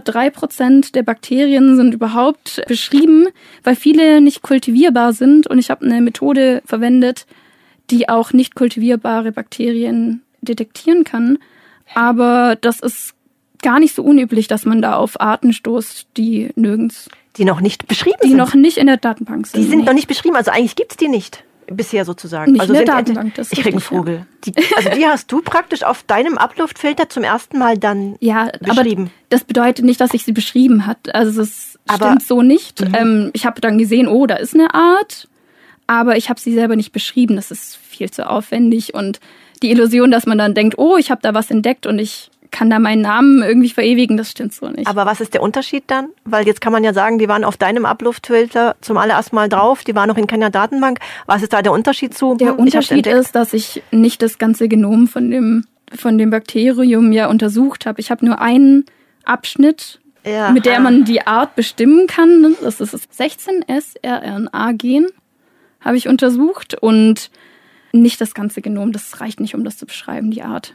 B: 3% der Bakterien sind überhaupt beschrieben, weil viele nicht kultivierbar sind. Und ich habe eine Methode verwendet, die auch nicht kultivierbare Bakterien detektieren kann. Aber das ist gar nicht so unüblich, dass man da auf Arten stoßt, die nirgends...
A: Die noch nicht beschrieben sind?
B: Die noch nicht in der Datenbank sind.
A: Die sind noch nicht beschrieben, also eigentlich gibt's die nicht. Bisher sozusagen.
B: Nicht
A: also
B: in der Datenbank, das ist
A: ich krieg einen
B: richtig,
A: Vogel. Ja. Die hast du praktisch auf deinem Upload-Filter zum ersten Mal dann beschrieben.
B: Aber das bedeutet nicht, dass ich sie beschrieben hat. Also es stimmt so nicht. Ich habe dann gesehen, da ist eine Art, aber ich habe sie selber nicht beschrieben. Das ist viel zu aufwendig und die Illusion, dass man dann denkt, ich habe da was entdeckt und ich kann da meinen Namen irgendwie verewigen, das stimmt so nicht.
A: Aber was ist der Unterschied dann? Weil jetzt kann man ja sagen, die waren auf deinem Upload-Filter zum allerersten Mal drauf, die waren noch in keiner Datenbank. Was ist da der Unterschied zu?
B: Der Unterschied ist, dass ich nicht das ganze Genom von dem Bakterium ja untersucht habe. Ich habe nur einen Abschnitt, mit der man die Art bestimmen kann. Das ist das 16S-rRNA-Gen, habe ich untersucht und nicht das ganze Genom. Das reicht nicht, um das zu beschreiben, die Art.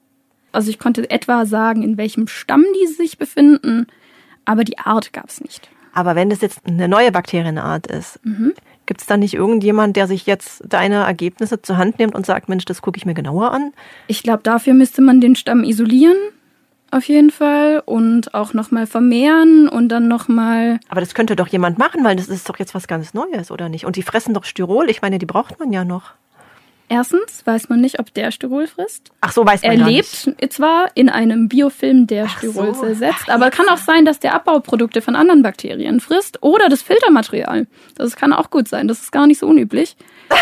B: Also ich konnte etwa sagen, in welchem Stamm die sich befinden, aber die Art gab es nicht.
A: Aber wenn das jetzt eine neue Bakterienart ist, gibt es da nicht irgendjemand, der sich jetzt deine Ergebnisse zur Hand nimmt und sagt, Mensch, das gucke ich mir genauer an?
B: Ich glaube, dafür müsste man den Stamm isolieren, auf jeden Fall, und auch nochmal vermehren und dann nochmal...
A: Aber das könnte doch jemand machen, weil das ist doch jetzt was ganz Neues, oder nicht? Und die fressen doch Styrol, ich meine, die braucht man ja noch.
B: Erstens weiß man nicht, ob der Styrol frisst.
A: Ach so, weiß man
B: gar nicht. Er lebt zwar in einem Biofilm, der Styrol zersetzt, aber kann auch sein, dass der Abbauprodukte von anderen Bakterien frisst oder das Filtermaterial. Das kann auch gut sein. Das ist gar nicht so unüblich.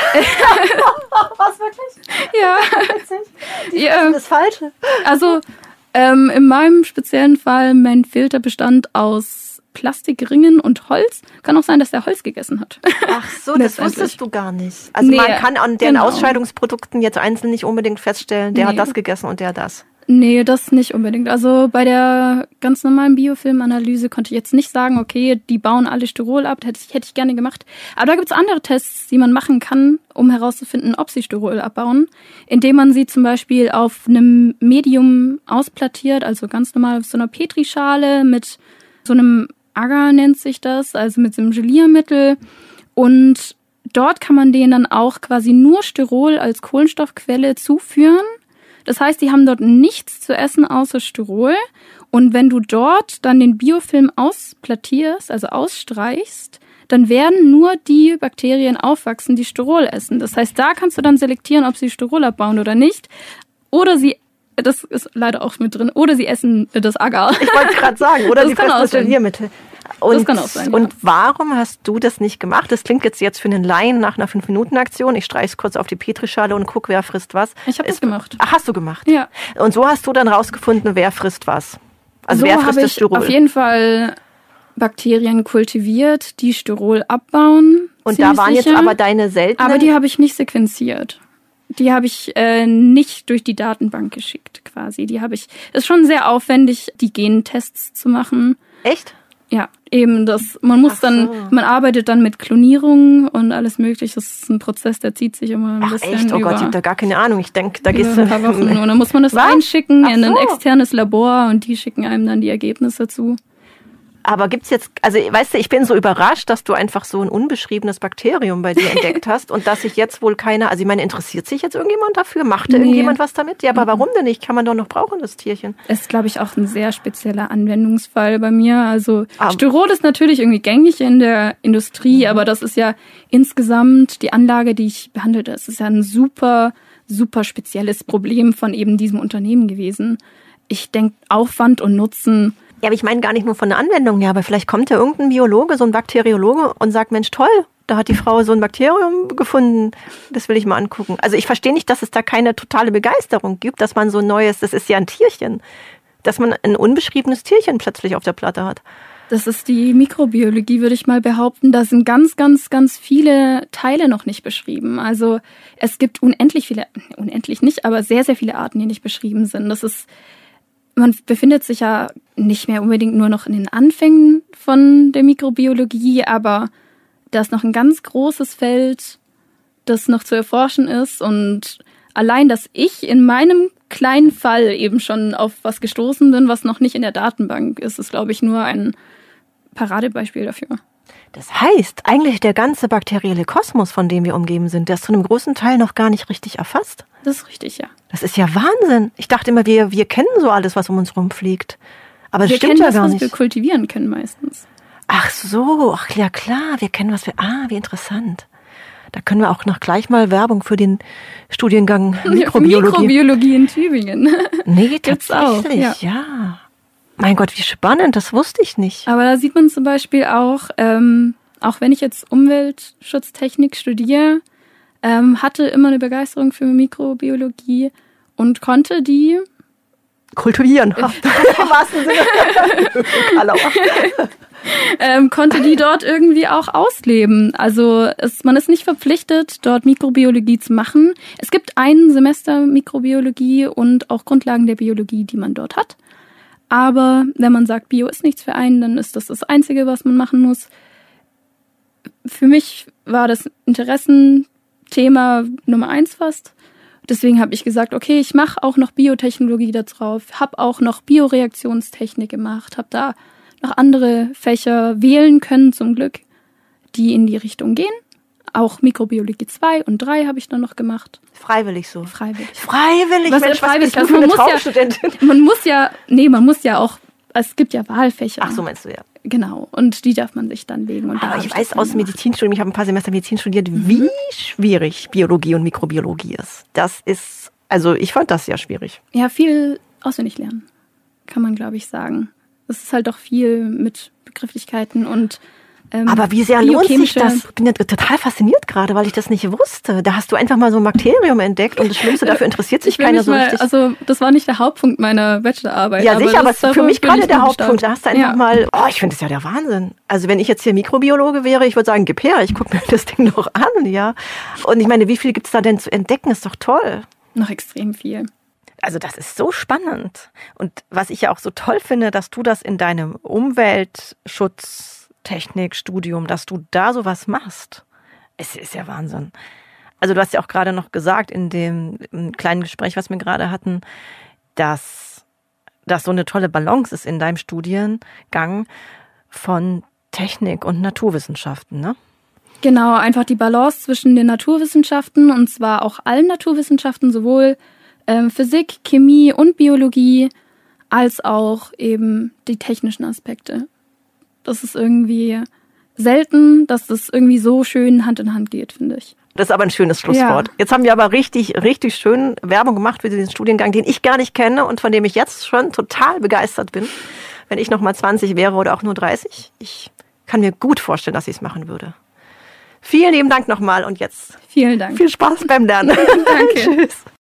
A: Was, wirklich?
B: Ja.
A: Das ist das Falsche.
B: Also in meinem speziellen Fall, mein Filter bestand aus Plastikringen und Holz. Kann auch sein, dass der Holz gegessen hat.
A: Ach so, das wusstest du gar nicht. Also man kann an den Ausscheidungsprodukten jetzt einzeln nicht unbedingt feststellen, der hat das gegessen und der das.
B: Nee, das nicht unbedingt. Also bei der ganz normalen Biofilmanalyse konnte ich jetzt nicht sagen, okay, die bauen alle Styrol ab, hätte ich gerne gemacht. Aber da gibt es andere Tests, die man machen kann, um herauszufinden, ob sie Styrol abbauen, indem man sie zum Beispiel auf einem Medium ausplattiert, also ganz normal auf so einer Petrischale mit so einem Agar nennt sich das, also mit so einem Geliermittel. Und dort kann man denen dann auch quasi nur Styrol als Kohlenstoffquelle zuführen. Das heißt, die haben dort nichts zu essen außer Styrol. Und wenn du dort dann den Biofilm ausplattierst, also ausstreichst, dann werden nur die Bakterien aufwachsen, die Styrol essen. Das heißt, da kannst du dann selektieren, ob sie Styrol abbauen oder nicht. Oder sie, das ist leider auch mit drin, oder sie essen das Agar.
A: Ich wollte gerade sagen, oder sie fressen das Geliermittel.
B: Das kann auch sein,
A: Und warum hast du das nicht gemacht? Das klingt jetzt für einen Laien nach einer 5-Minuten-Aktion. Ich streiche es kurz auf die Petrischale und gucke, wer frisst was.
B: Ich habe das gemacht.
A: Ach, hast du gemacht?
B: Ja.
A: Und so hast du dann rausgefunden, wer frisst was? Also
B: so
A: wer frisst das
B: ich
A: Styrol?
B: Auf jeden Fall Bakterien kultiviert, die Styrol abbauen.
A: Und da waren jetzt aber deine seltenen...
B: Aber die habe ich nicht sequenziert. Die habe ich nicht durch die Datenbank geschickt quasi. Ist schon sehr aufwendig, die Gentests zu machen.
A: Echt?
B: Ja, eben das. Man arbeitet dann mit Klonierung und alles mögliche. Das ist ein Prozess, der zieht sich immer ein bisschen
A: echt? Oh Gott, ich habe da gar keine Ahnung. Ich denke, da gehst
B: du ein paar Wochen. Und dann muss man das einschicken in ein externes Labor und die schicken einem dann die Ergebnisse zu.
A: Aber gibt's jetzt, also weißt du, ich bin so überrascht, dass du einfach so ein unbeschriebenes Bakterium bei dir entdeckt hast und dass sich jetzt wohl keiner, also ich meine, interessiert sich jetzt irgendjemand dafür? Macht da irgendjemand was damit? Ja, aber warum denn nicht? Kann man doch noch brauchen, das Tierchen.
B: Es ist, glaube ich, auch ein sehr spezieller Anwendungsfall bei mir. Also Sterol ist natürlich irgendwie gängig in der Industrie, aber das ist ja insgesamt die Anlage, die ich behandelte. Es ist ja ein super, super spezielles Problem von eben diesem Unternehmen gewesen. Ich denke, Aufwand und Nutzen.
A: Ja, aber ich meine gar nicht nur von der Anwendung her, aber vielleicht kommt ja irgendein Biologe, so ein Bakteriologe und sagt, Mensch, toll, da hat die Frau so ein Bakterium gefunden, das will ich mal angucken. Also ich verstehe nicht, dass es da keine totale Begeisterung gibt, dass man so ein neues, das ist ja ein Tierchen, dass man ein unbeschriebenes Tierchen plötzlich auf der Platte hat.
B: Das ist die Mikrobiologie, würde ich mal behaupten. Da sind ganz, ganz, ganz viele Teile noch nicht beschrieben. Also es gibt unendlich nicht, aber sehr, sehr viele Arten, die nicht beschrieben sind. Man befindet sich ja nicht mehr unbedingt nur noch in den Anfängen von der Mikrobiologie, aber da ist noch ein ganz großes Feld, das noch zu erforschen ist. Und allein, dass ich in meinem kleinen Fall eben schon auf was gestoßen bin, was noch nicht in der Datenbank ist, ist, glaube ich, nur ein Paradebeispiel dafür.
A: Das heißt, eigentlich der ganze bakterielle Kosmos, von dem wir umgeben sind, der ist zu einem großen Teil noch gar nicht richtig erfasst.
B: Das ist richtig, ja.
A: Das ist ja Wahnsinn. Ich dachte immer, wir kennen so alles, was um uns rumfliegt. Aber das stimmt ja gar nicht. Wir kennen das, was wir
B: kultivieren können meistens.
A: Ach so, ach ja klar, wir kennen wie interessant. Da können wir auch noch gleich mal Werbung für den Studiengang
B: Mikrobiologie in Tübingen.
A: Nee, tatsächlich, auch, ja. Mein Gott, wie spannend, das wusste ich nicht.
B: Aber da sieht man zum Beispiel auch wenn ich jetzt Umweltschutztechnik studiere, hatte immer eine Begeisterung für Mikrobiologie und konnte die
A: kultivieren. Im wahrsten Sinne.
B: Konnte die dort irgendwie auch ausleben. Also man ist nicht verpflichtet, dort Mikrobiologie zu machen. Es gibt ein Semester Mikrobiologie und auch Grundlagen der Biologie, die man dort hat. Aber wenn man sagt, Bio ist nichts für einen, dann ist das das Einzige, was man machen muss. Für mich war das Interessenthema Nummer 1 fast. Deswegen habe ich gesagt, okay, ich mache auch noch Biotechnologie da drauf, habe auch noch Bioreaktionstechnik gemacht, habe da noch andere Fächer wählen können zum Glück, die in die Richtung gehen. Auch Mikrobiologie 2 und 3 habe ich dann noch gemacht.
A: Freiwillig so?
B: Freiwillig.
A: Was
B: Mensch,
A: was bist du für eine Traumstudentin?
B: Man muss ja auch, es gibt ja Wahlfächer.
A: Ach so, meinst du, ja.
B: Genau, und die darf man sich dann legen. Und
A: aber ich weiß aus Medizinstudium, ich habe ein paar Semester Medizin studiert, wie schwierig Biologie und Mikrobiologie ist. Ich fand das sehr schwierig.
B: Ja, viel auswendig lernen, kann man, glaube ich, sagen. Es ist halt doch viel mit Begrifflichkeiten und
A: aber wie sehr lohnt sich das? Ich bin ja total fasziniert gerade, weil ich das nicht wusste. Da hast du einfach mal so ein Bakterium entdeckt und das Schlimmste, dafür interessiert sich keiner so richtig.
B: Also das war nicht der Hauptpunkt meiner Bachelorarbeit.
A: Ja, sicher, aber für mich gerade der Hauptpunkt. Da hast du einfach mal, ich finde das ja der Wahnsinn. Also wenn ich jetzt hier Mikrobiologe wäre, ich würde sagen, gib her, ich gucke mir das Ding noch an, ja. Und ich meine, wie viel gibt es da denn zu entdecken? Ist doch toll.
B: Noch extrem viel.
A: Also das ist so spannend. Und was ich ja auch so toll finde, dass du das in deinem Umweltschutztechnikstudium, dass du da sowas machst. Es ist ja Wahnsinn. Also du hast ja auch gerade noch gesagt in dem kleinen Gespräch, was wir gerade hatten, dass so eine tolle Balance ist in deinem Studiengang von Technik und Naturwissenschaften, ne?
B: Genau, einfach die Balance zwischen den Naturwissenschaften und zwar auch allen Naturwissenschaften, sowohl Physik, Chemie und Biologie, als auch eben die technischen Aspekte. Das ist irgendwie selten, dass das irgendwie so schön Hand in Hand geht, finde ich.
A: Das ist aber ein schönes Schlusswort. Ja. Jetzt haben wir aber richtig, richtig schön Werbung gemacht für diesen Studiengang, den ich gar nicht kenne und von dem ich jetzt schon total begeistert bin. Wenn ich noch mal 20 wäre oder auch nur 30. Ich kann mir gut vorstellen, dass ich es machen würde. Vielen lieben Dank nochmal und jetzt
B: vielen Dank.
A: Viel Spaß beim Lernen.
B: Danke.
A: Tschüss.